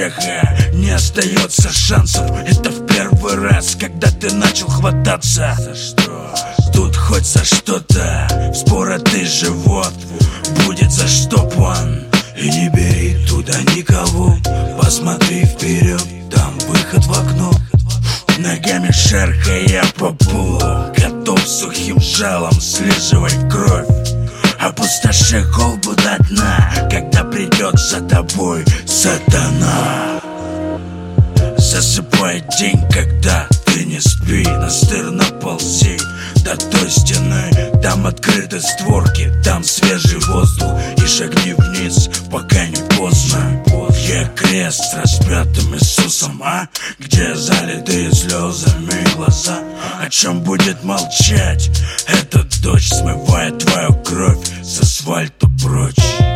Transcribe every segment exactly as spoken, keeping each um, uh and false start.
успеха не остается шансов. Это в первый раз, когда ты начал хвататься за что? Тут хоть за что-то вспоротый живот будет заштопан. И не бери туда никого, посмотри вперед, там выход в окно. Ногами шаркая по полу, готов сухим жалом слизывать кровь. Опустоши колбу до дна, когда придет за тобой сатана. Засыпай день, когда ты не спи, настырно ползи до той стены. Там открыты створки, там свежий воздух, и шагни вниз, пока не поздно. Где крест с распятым Иисусом, а? Где залитые слезами глаза? О чем будет молчать этот дождь, смывает твою кровь с асфальта прочь?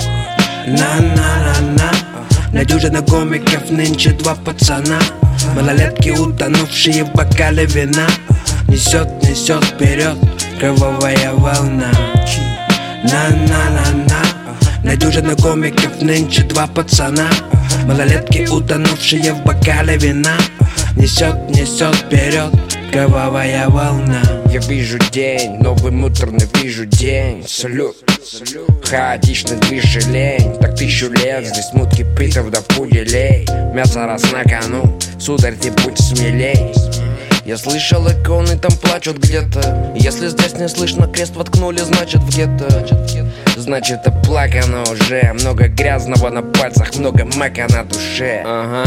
На-на-на-на, на дюжину комиков нынче два пацана. Малолетки, утонувшие в бокале вина. Несет, несет вперед кровавая волна. На-на-на-на, на дюжину комиков нынче два пацана. Малолетки, утонувшие в бокале вина. Несет, несет вперед кровавая волна. Я вижу день, новый муторный вижу день. Салют, хаотично движет лень. Так тысячу лет здесь мут кипит, а в пуделей. Мясо раз на кону, сударь, ты будь смелей. Я слышал, иконы там плачут где-то. Если здесь не слышно, крест воткнули, значит в гетто. Значит оплакано уже. Много грязного на пальцах, много мака на душе. Ага.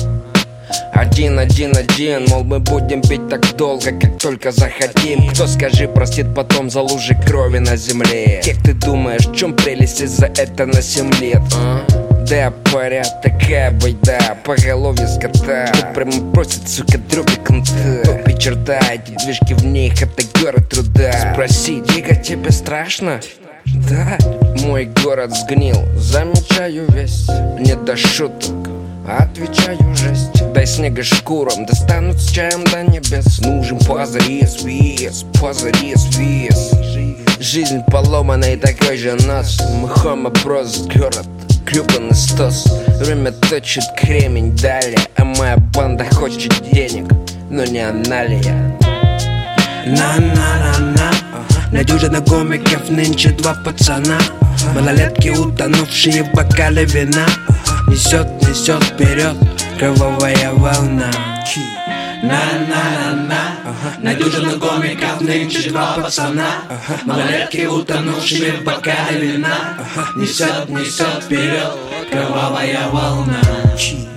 Один, один, один, мол, мы будем пить так долго, как только захотим. Кто, скажи, простит потом за лужи крови на земле? Как ты думаешь, в чем прелесть из-за это на семь лет? А? Да, поряд, такая байда, поголовье скота, что прямо просит, сука, дроби конта. Топи черта, эти движки в них, это город труда. Спроси, дико, тебе страшно? Да, мой город сгнил, замечаю весь, не до шуток. Отвечаю жесть, дай снега шкурам, достанут с чаем до небес. Нужен позарез вес, позарез вес. Жизнь поломанный такой же нос. Мхом оброс город, гребаный стос. Время точит кремень далее, а моя банда хочет денег, но не она ли я? На-на-на-на, на дюжину комиков нынче два пацана. Малолетки, утонувшие в бокале вина. Несет, несет вперед кровавая волна. На-на-на-на, на дюжину комиков нынче два пацана. Малолетки, утонувшие в бокале вина. Несет, несет вперед кровавая волна.